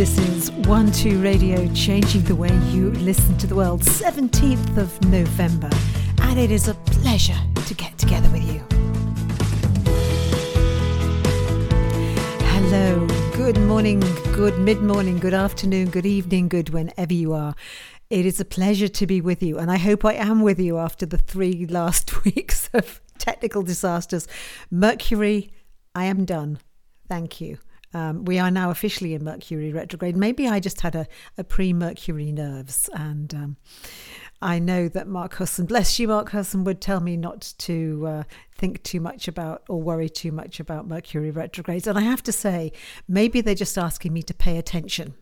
This is 1-2 Radio, changing the way you listen to the world, 17th of November, and it is a pleasure to get together with you. Hello, good morning, good mid-morning, good afternoon, good evening, good whenever you are. It is a pleasure to be with you, and I hope I am with you after the 3 last weeks of technical disasters. Mercury, I am done. Thank you. We are now officially in Mercury retrograde. Maybe I just had a pre-Mercury nerves, and I know that Mark Husson, bless you, Mark Husson, would tell me not to think too much about or worry too much about Mercury retrogrades. And I have to say, maybe they're just asking me to pay attention.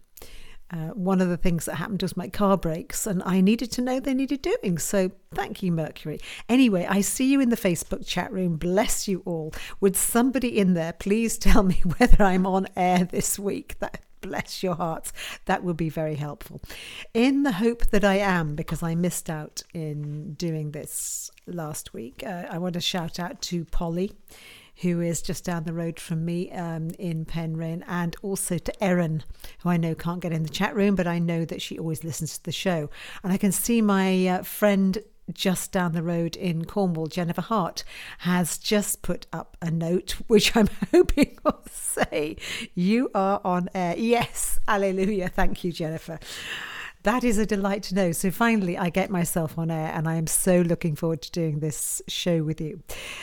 One of the things that happened was my car brakes, and I needed to know they needed doing. So thank you, Mercury. Anyway, I see you in the Facebook chat room. Bless you all. Would somebody in there please tell me whether I'm on air this week? That bless your hearts. That would be very helpful. In the hope that I am, because I missed out in doing this last week, I want to shout out to Polly, who is just down the road from me in Penryn, and also to Erin, who I know can't get in the chat room, but I know that she always listens to the show. And I can see my friend just down the road in Cornwall, Jennifer Hart, has just put up a note, which I'm hoping will say, you are on air. Yes, hallelujah. Thank you, Jennifer. That is a delight to know. So finally, I get myself on air, and I am so looking forward to doing this show with you.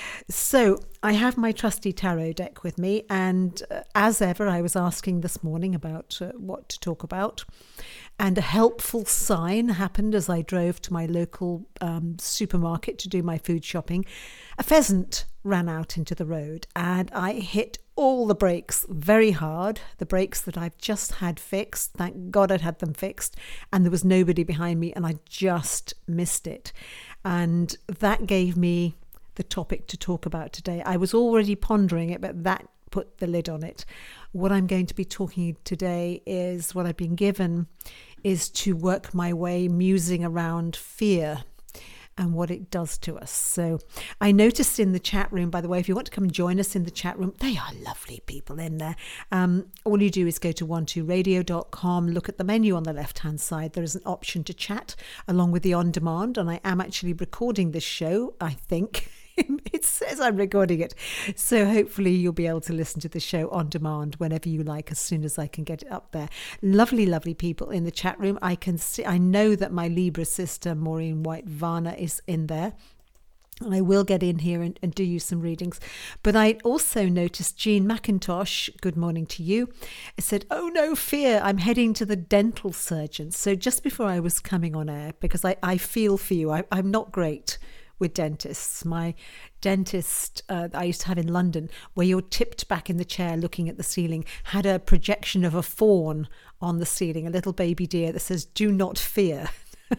So I have my trusty tarot deck with me, and as ever, I was asking this morning about what to talk about. And a helpful sign happened as I drove to my local supermarket to do my food shopping. A pheasant ran out into the road, and I hit all the brakes very hard, the brakes that I've just had fixed. Thank God I'd had them fixed, and there was nobody behind me, and I just missed it. And that gave me the topic to talk about today. I was already pondering it, but that put the lid on it. What I'm going to be talking today is what I've been given is to work my way musing around fear and what it does to us. So I noticed in the chat room, by the way, if you want to come and join us in the chat room, they are lovely people in there. All you do is go to 12radio.com, look at the menu on the left-hand side. There is an option to chat along with the on-demand, and I am actually recording this show, I think. It says I'm recording it. So hopefully you'll be able to listen to the show on demand whenever you like, as soon as I can get it up there. Lovely, lovely people in the chat room. I can see, I know that my Libra sister, Maureen White-Varner, is in there. And I will get in here and do you some readings. But I also noticed Jean McIntosh, good morning to you, said, oh no, fear, I'm heading to the dental surgeon. So just before I was coming on air, because I feel for you, I'm not great with dentists. My dentist I used to have in London, where you're tipped back in the chair looking at the ceiling, had a projection of a fawn on the ceiling, a little baby deer that says, do not fear.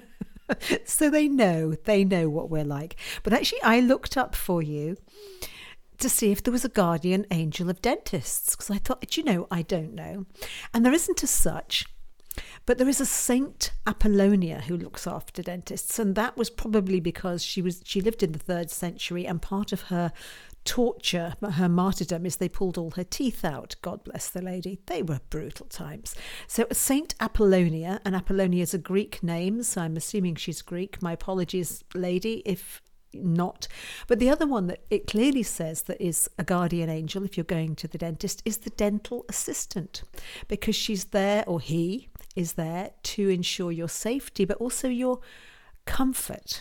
So they know what we're like. But actually, I looked up for you to see if there was a guardian angel of dentists, because I thought, I don't know. And there isn't as such. But there is a Saint Apollonia who looks after dentists, and that was probably because she lived in the 3rd century, and part of her torture, her martyrdom, is they pulled all her teeth out. God bless the lady. They were brutal times. So Saint Apollonia, and Apollonia is a Greek name, so I'm assuming she's Greek. My apologies, lady, if not. But the other one that it clearly says that is a guardian angel if you're going to the dentist is the dental assistant, because she's there, or he is there, to ensure your safety but also your comfort.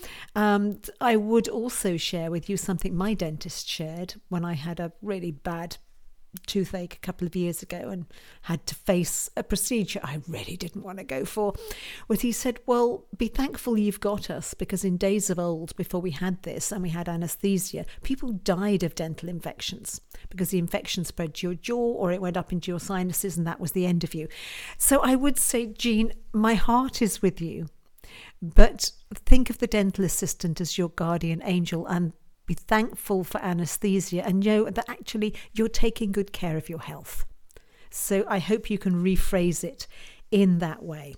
I would also share with you something my dentist shared when I had a really bad toothache a couple of years ago and had to face a procedure I really didn't want to go for. Was he said, well, be thankful you've got us, because in days of old, before we had this and we had anaesthesia, people died of dental infections because the infection spread to your jaw or it went up into your sinuses, and that was the end of you. So I would say, Jean, my heart is with you, but think of the dental assistant as your guardian angel, and be thankful for anaesthesia, and know that actually you're taking good care of your health. So I hope you can rephrase it in that way.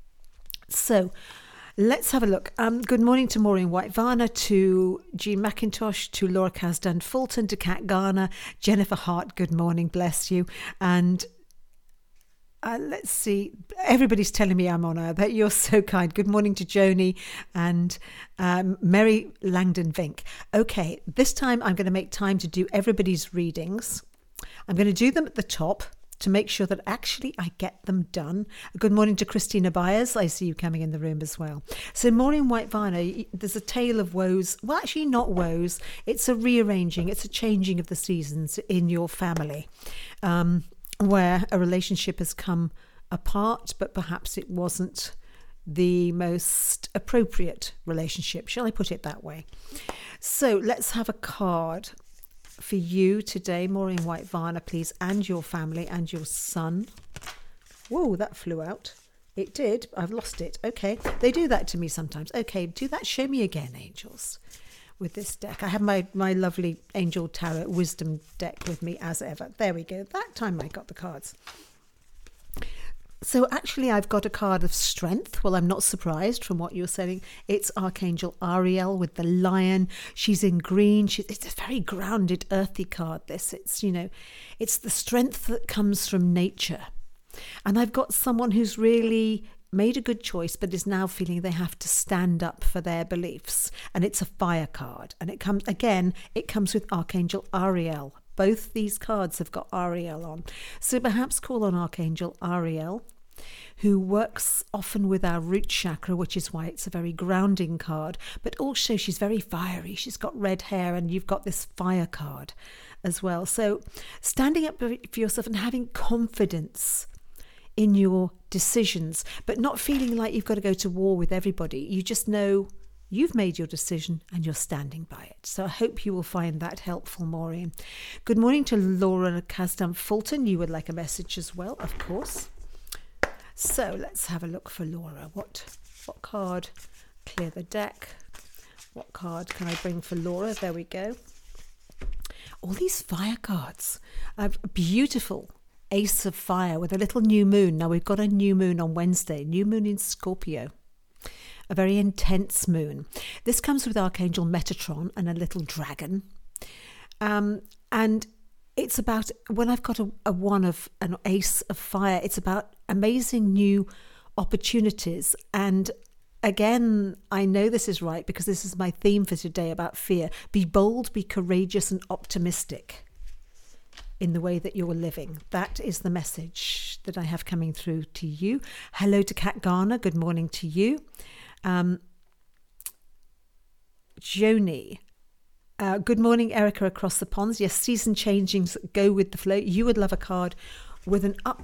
So let's have a look. Good morning to Maureen White-Varner, to Jean McIntosh, to Laura Casdan-Fulton, to Kat Garner, Jennifer Hart, good morning, bless you. And Let's see. Everybody's telling me I'm on air. That you're so kind. Good morning to Joni and Mary Langdon Vink. Okay, this time I'm going to make time to do everybody's readings. I'm going to do them at the top to make sure that actually I get them done. Good morning to Christina Byers. I see you coming in the room as well. So Maureen White-Varner, there's a tale of woes. Well, actually not woes. It's a rearranging. It's a changing of the seasons in your family. Where a relationship has come apart, but perhaps it wasn't the most appropriate relationship. Shall I put it that way? So let's have a card for you today, Maureen White-Varner, please, and your family and your son. Whoa, that flew out. It did. I've lost it. Okay. They do that to me sometimes. Okay, do that. Show me again, angels. With this deck, I have my lovely Angel Tarot Wisdom deck with me as ever. There we go. That time I got the cards. So actually I've got a card of strength. Well, I'm not surprised from what you're saying. It's Archangel Ariel with the lion. She's in green. It's a very grounded, earthy card, this. It's, it's the strength that comes from nature. And I've got someone who's really made a good choice, but is now feeling they have to stand up for their beliefs. And it's a fire card. And it comes with Archangel Ariel. Both these cards have got Ariel on. So perhaps call on Archangel Ariel, who works often with our root chakra, which is why it's a very grounding card. But also she's very fiery. She's got red hair, and you've got this fire card as well. So standing up for yourself and having confidence in your decisions, but not feeling like you've got to go to war with everybody. You just know you've made your decision and you're standing by it. So I hope you will find that helpful, Maureen. Good morning to Laura Kasdan Fulton. You would like a message as well, of course. So let's have a look for Laura. What card? Clear the deck. What card can I bring for Laura? There we go. All these fire cards. Beautiful. Ace of Fire with a little new moon. Now we've got a new moon on Wednesday, new moon in Scorpio, a very intense moon. This comes with Archangel Metatron and a little dragon. And it's about, when I've got an Ace of Fire, it's about amazing new opportunities. And again, I know this is right because this is my theme for today about fear. Be bold, be courageous and optimistic in the way that you're living. That is the message that I have coming through to you. Hello to Kat Garner. Good morning to you. Joni. Good morning, Erica across the ponds. Yes, season changings go with the flow. You would love a card with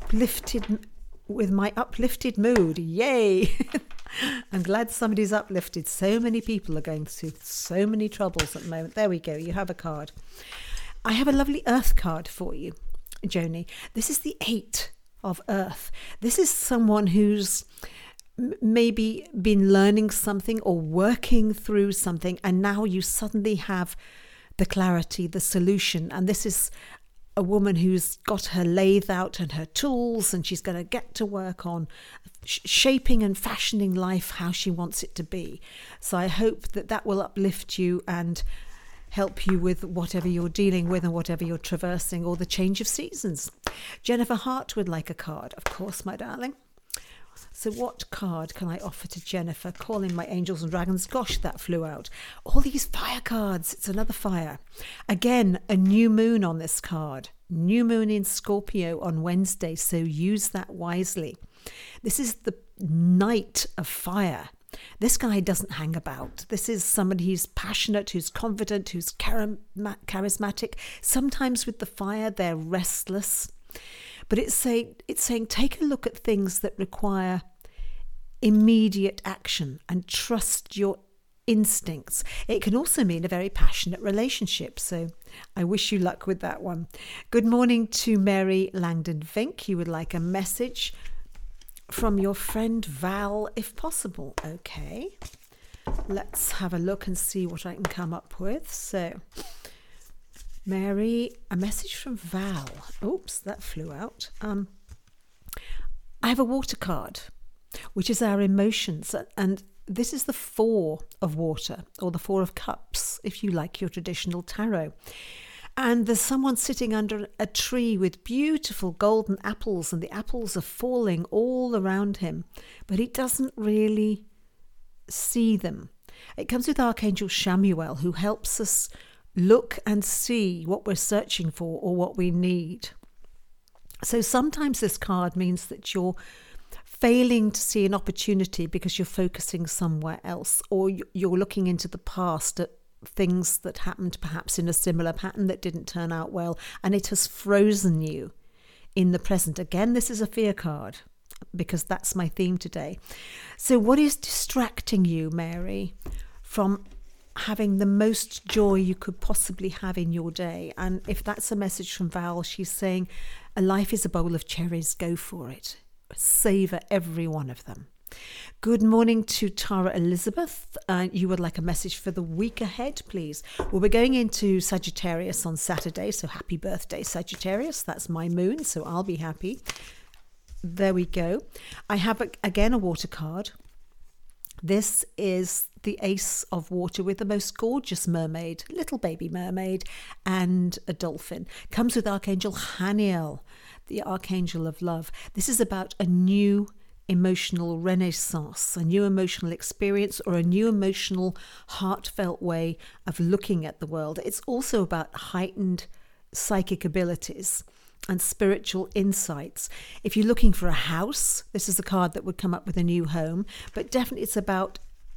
my uplifted mood. Yay! I'm glad somebody's uplifted. So many people are going through so many troubles at the moment. There we go. You have a card. I have a lovely Earth card for you, Joni. This is the 8 of Earth. This is someone who's maybe been learning something or working through something, and now you suddenly have the clarity, the solution. And this is a woman who's got her lathe out and her tools, and she's going to get to work on shaping and fashioning life how she wants it to be. So I hope that will uplift you and help you with whatever you're dealing with and whatever you're traversing, or the change of seasons. Jennifer Hart would like a card, of course, my darling. So what card can I offer to Jennifer? Calling my angels and dragons. Gosh, that flew out. All these fire cards. It's another fire. Again, a new moon on this card. New moon in Scorpio on Wednesday, so use that wisely. This is the Knight of Fire. This guy doesn't hang about. This is somebody who's passionate, who's confident, who's charismatic. Sometimes with the fire, they're restless. But it's saying take a look at things that require immediate action and trust your instincts. It can also mean a very passionate relationship. So I wish you luck with that one. Good morning to Mary Langdon Vink. You would like a message from your friend Val, if possible. Okay, let's have a look and see what I can come up with. So, Mary, a message from Val. Oops, that flew out. I have a water card, which is our emotions, and this is the 4 of water, or the 4 of cups, if you like your traditional tarot. And there's someone sitting under a tree with beautiful golden apples, and the apples are falling all around him, but he doesn't really see them. It comes with Archangel Chamuel, who helps us look and see what we're searching for or what we need. So sometimes this card means that you're failing to see an opportunity because you're focusing somewhere else, or you're looking into the past at things that happened perhaps in a similar pattern that didn't turn out well, and it has frozen you in the present. Again, this is a fear card because that's my theme today. So what is distracting you, Mary, from having the most joy you could possibly have in your day? And if that's a message from Val, she's saying a life is a bowl of cherries, go for it. Savor every one of them. Good morning to Tara Elizabeth. You would like a message for the week ahead, please? Well, we're going into Sagittarius on Saturday, so happy birthday, Sagittarius. That's my moon, so I'll be happy. There we go. I have, again, a water card. This is the Ace of Water with the most gorgeous mermaid, little baby mermaid, and a dolphin. Comes with Archangel Haniel, the Archangel of Love. This is about a new emotional renaissance, a new emotional experience, or a new emotional heartfelt way of looking at the world. It's also about heightened psychic abilities and spiritual insights. If you're looking for a house, this is a card that would come up with a new home, but definitely it's about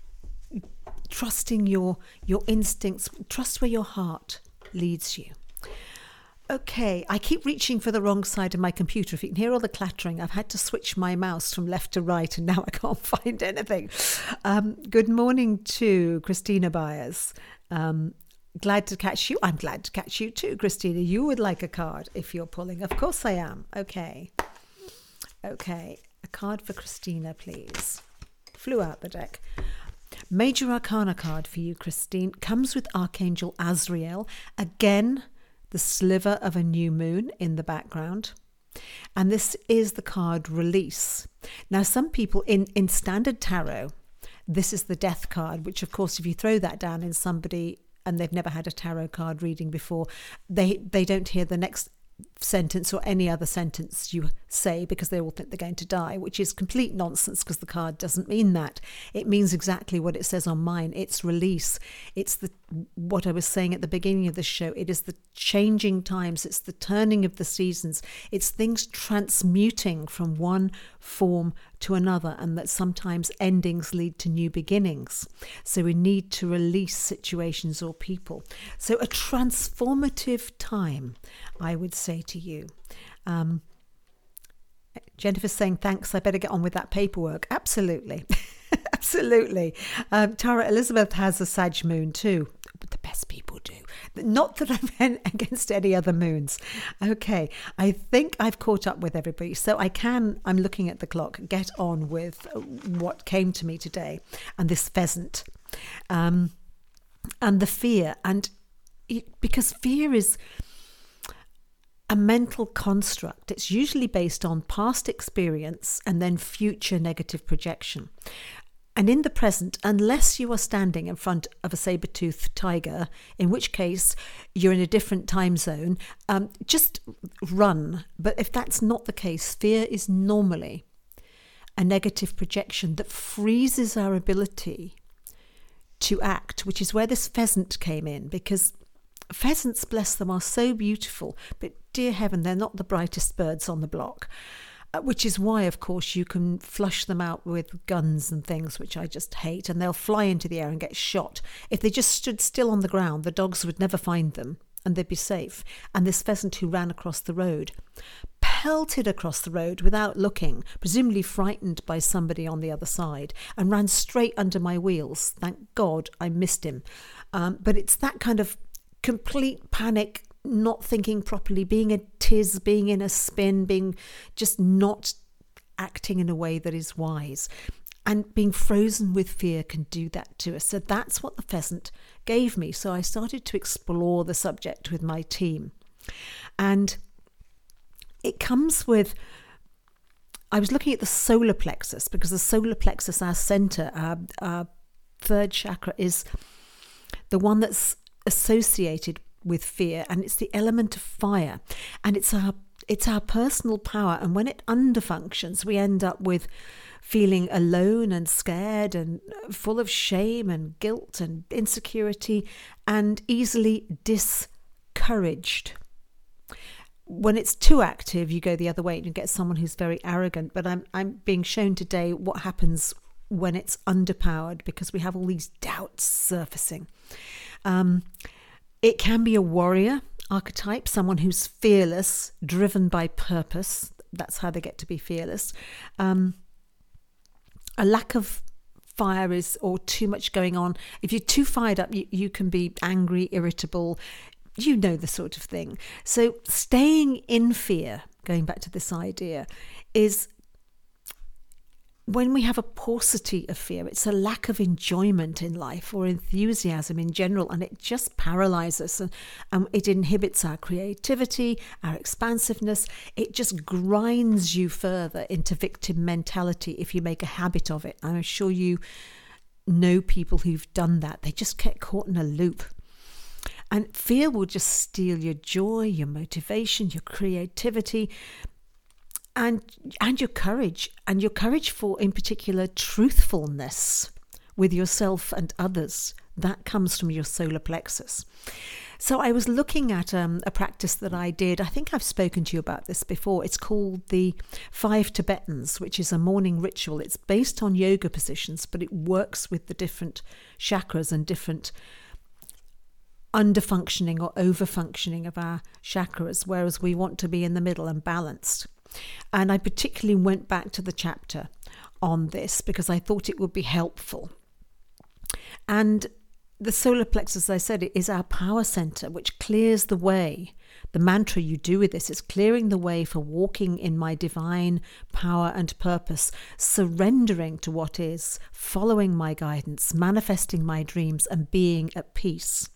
trusting your instincts, trust where your heart leads you. Okay, I keep reaching for the wrong side of my computer. If you can hear all the clattering, I've had to switch my mouse from left to right and now I can't find anything. Good morning to Christina Byers. Glad to catch you. I'm glad to catch you too, Christina. You would like a card if you're pulling. Of course I am. Okay. A card for Christina, please. Flew out the deck. Major Arcana card for you, Christine. Comes with Archangel Azrael. Again, the sliver of a new moon in the background. And this is the card Release. Now, some people in standard tarot, this is the Death card, which of course, if you throw that down in somebody and they've never had a tarot card reading before, they don't hear the next sentence or any other sentence you say because they all think they're going to die, which is complete nonsense because the card doesn't mean that. It means exactly what it says on mine. It's release. It's what I was saying at the beginning of the show. It is the changing times. It's the turning of the seasons. It's things transmuting from one form to another, and that sometimes endings lead to new beginnings. So we need to release situations or people. So a transformative time, I would say to you. Jennifer's saying, thanks, I better get on with that paperwork. Absolutely. Absolutely. Tara Elizabeth has a Sag moon too. The best people do. Not that I'm against any other moons. Okay, I think I've caught up with everybody. So I'm looking at the clock, get on with what came to me today. And this pheasant. And the fear. Because fear is a mental construct. It's usually based on past experience and then future negative projection. And in the present, unless you are standing in front of a saber-toothed tiger, in which case you're in a different time zone, just run. But if that's not the case, fear is normally a negative projection that freezes our ability to act, which is where this pheasant came in, because pheasants, bless them, are so beautiful, but dear heaven, they're not the brightest birds on the block. Which is why, of course, you can flush them out with guns and things, which I just hate, and they'll fly into the air and get shot. If they just stood still on the ground, the dogs would never find them and they'd be safe. And this pheasant who ran across the road, pelted across the road without looking, presumably frightened by somebody on the other side, and ran straight under my wheels. Thank God I missed him. But it's that kind of complete panic, not thinking properly, being a tiz, being in a spin, being just not acting in a way that is wise. And being frozen with fear can do that to us. So that's what the pheasant gave me. So I started to explore the subject with my team. And it comes with, I was looking at the solar plexus, because the solar plexus, our center, our third chakra, is the one that's associated with fear, and it's the element of fire, and it's our personal power. And when it underfunctions, we end up with feeling alone and scared and full of shame and guilt and insecurity and easily discouraged. When it's too active, you go the other way and you get someone who's very arrogant. But I'm being shown today what happens when it's underpowered, because we have all these doubts surfacing. It can be a warrior archetype, someone who's fearless, driven by purpose. That's how they get to be fearless. A lack of fire or too much going on. If you're too fired up, you can be angry, irritable. You know the sort of thing. So staying in fear, going back to this idea, is when we have a paucity of fear, it's a lack of enjoyment in life or enthusiasm in general, and it just paralyzes us, and it inhibits our creativity, our expansiveness. It just grinds you further into victim mentality if you make a habit of it. I'm sure you know people who've done that. They just get caught in a loop. And fear will just steal your joy, your motivation, your creativity, and your courage for, in particular, truthfulness with yourself and others. That comes from your solar plexus. So I was looking at a practice that I did. I think I've spoken to you about this before. It's called the 5 Tibetans, which is a morning ritual. It's based on yoga positions, but it works with the different chakras and different underfunctioning or overfunctioning of our chakras, whereas we want to be in the middle and balanced. And I particularly went back to the chapter on this because I thought it would be helpful. And the solar plexus, as I said, it is our power center, which clears the way. The mantra you do with this is clearing the way for walking in my divine power and purpose, surrendering to what is, following my guidance, manifesting my dreams, and being at peace.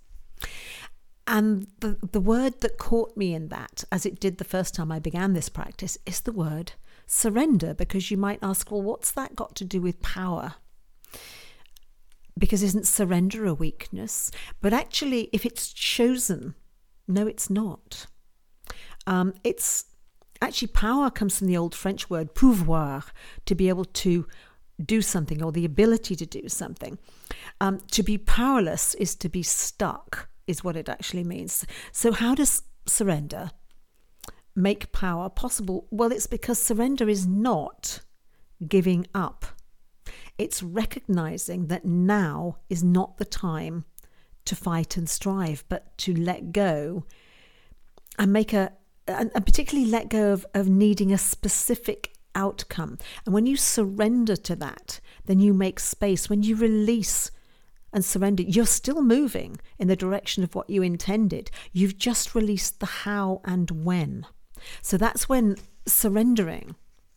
And the word that caught me in that, as it did the first time I began this practice, is the word surrender. Because you might ask, well, what's that got to do with power? Because isn't surrender a weakness? But actually, if it's chosen, no, it's not. It's actually, power comes from the old French word pouvoir, to be able to do something, or the ability to do something. To be powerless is to be stuck, is what it actually means. So how does surrender make power possible? Well, it's because surrender is not giving up. It's recognizing that now is not the time to fight and strive, but to let go and and particularly let go of needing a specific outcome. And when you surrender to that, then you make space. When you release and surrender, you're still moving in the direction of what you intended. You've just released the how and when. So that's when surrendering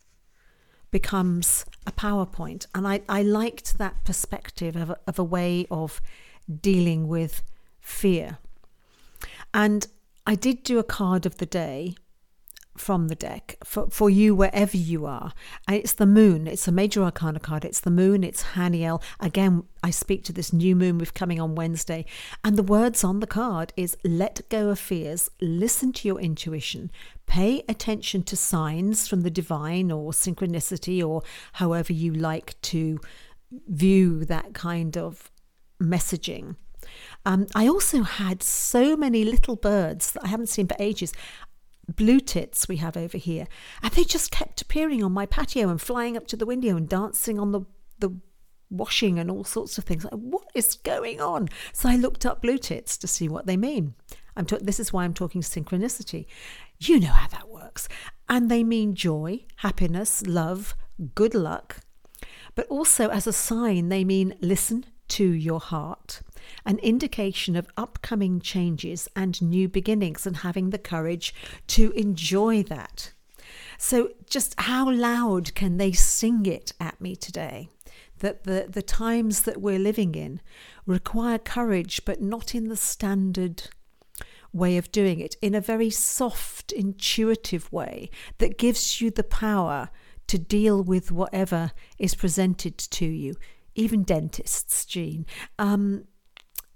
becomes a PowerPoint. And I liked that perspective of a way of dealing with fear. And I did do a card of the day from the deck for you wherever you are. And it's the moon. It's a major arcana card. It's the moon. It's Haniel. Again, I speak to this new moon we've coming on Wednesday. And the words on the card is let go of fears, listen to your intuition, pay attention to signs from the divine or synchronicity or however you like to view that kind of messaging. I also had so many little birds that I haven't seen for ages. Blue tits we have over here, and they just kept appearing on my patio and flying up to the window and dancing on the washing and all sorts of things. Like, what is going on? So I looked up blue tits to see what they mean. This is why I'm talking synchronicity. You know how that works. And they mean joy, happiness, love, good luck. But also as a sign, they mean listen to your heart, an indication of upcoming changes and new beginnings, and having the courage to enjoy that. So just how loud can they sing it at me today? That the times that we're living in require courage, but not in the standard way of doing it, in a very soft, intuitive way that gives you the power to deal with whatever is presented to you. Even dentists, Jean. So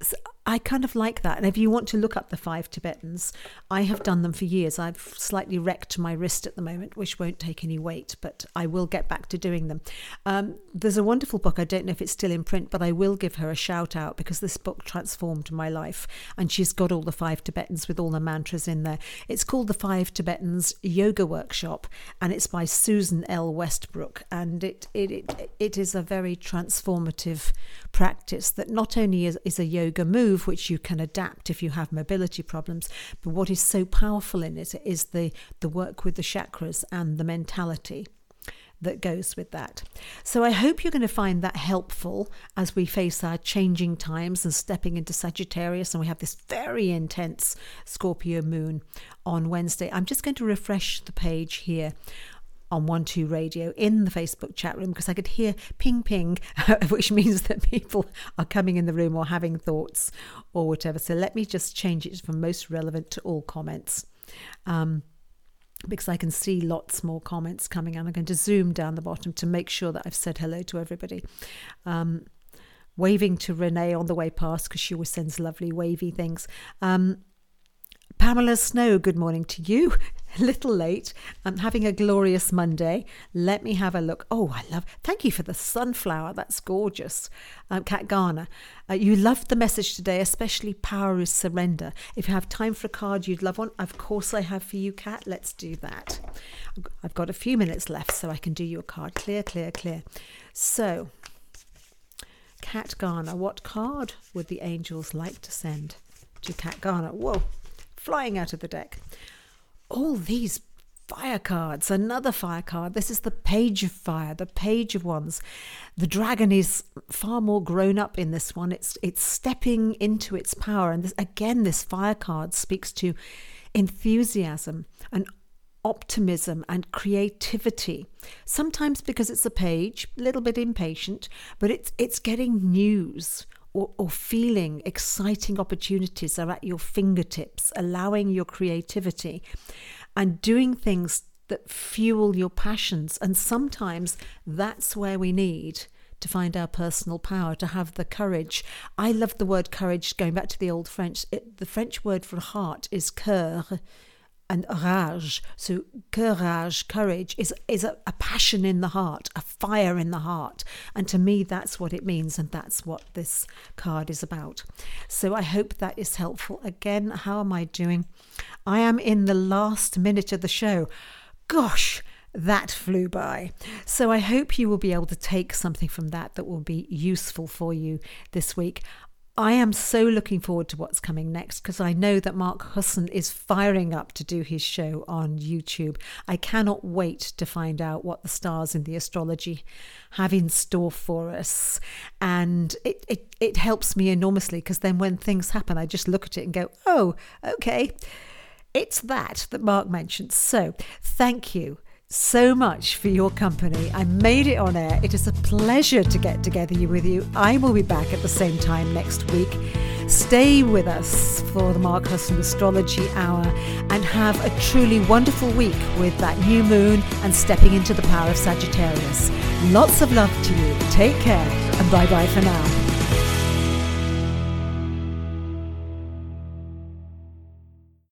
I kind of like that. And if you want to look up the 5 Tibetans, I have done them for years. I've slightly wrecked my wrist at the moment, which won't take any weight, but I will get back to doing them. There's a wonderful book. I don't know if it's still in print, but I will give her a shout out because this book transformed my life. And she's got all the 5 Tibetans with all the mantras in there. It's called The 5 Tibetans Yoga Workshop, and it's by Susan L. Westbrook. And it is a very transformative practice that not only is a yoga move, which you can adapt if you have mobility problems, but what is so powerful in it is the work with the chakras and the mentality that goes with that. So I hope you're going to find that helpful as we face our changing times and stepping into Sagittarius, and we have this very intense Scorpio moon on Wednesday. I'm just going to refresh the page here on 1-2 Radio in the Facebook chat room because I could hear ping ping, which means that people are coming in the room or having thoughts or whatever. So let me just change it from most relevant to all comments, because I can see lots more comments coming, and I'm going to zoom down the bottom to make sure that I've said hello to everybody. Waving to Renee on the way past because she always sends lovely wavy things. Pamela Snow, good morning to you. A little late. I'm having a glorious Monday. Let me have a look. Oh, thank you for the sunflower. That's gorgeous. Kat Garner, you loved the message today, especially power is surrender. If you have time for a card you'd love one, of course I have for you, Kat. Let's do that. I've got a few minutes left so I can do you a card. Clear, clear, clear. So, Kat Garner, what card would the angels like to send to Kat Garner? Whoa. Flying out of the deck. All these fire cards, another fire card. This is the Page of Fire, the Page of Wands. The dragon is far more grown up in this one. It's stepping into its power. And this fire card speaks to enthusiasm and optimism and creativity. Sometimes because it's a page, a little bit impatient, but it's getting news or feeling exciting opportunities are at your fingertips, allowing your creativity and doing things that fuel your passions. And sometimes that's where we need to find our personal power, to have the courage. I love the word courage, going back to the old French. The French word for heart is cœur and rage. So courage, courage, is a passion in the heart, a fire in the heart. And to me, that's what it means. And that's what this card is about. So I hope that is helpful. Again, how am I doing? I am in the last minute of the show. Gosh, that flew by. So I hope you will be able to take something from that will be useful for you this week. I am so looking forward to what's coming next because I know that Mark Husson is firing up to do his show on YouTube. I cannot wait to find out what the stars in the astrology have in store for us. And it helps me enormously because then when things happen, I just look at it and go, oh, okay, it's that Mark mentioned. So thank you so much for your company. I made it on air. It is a pleasure to get together with you. I will be back at the same time next week. Stay with us for the Mark Husson Astrology Hour and have a truly wonderful week with that new moon and stepping into the power of Sagittarius. Lots of love to you. Take care and bye-bye for now.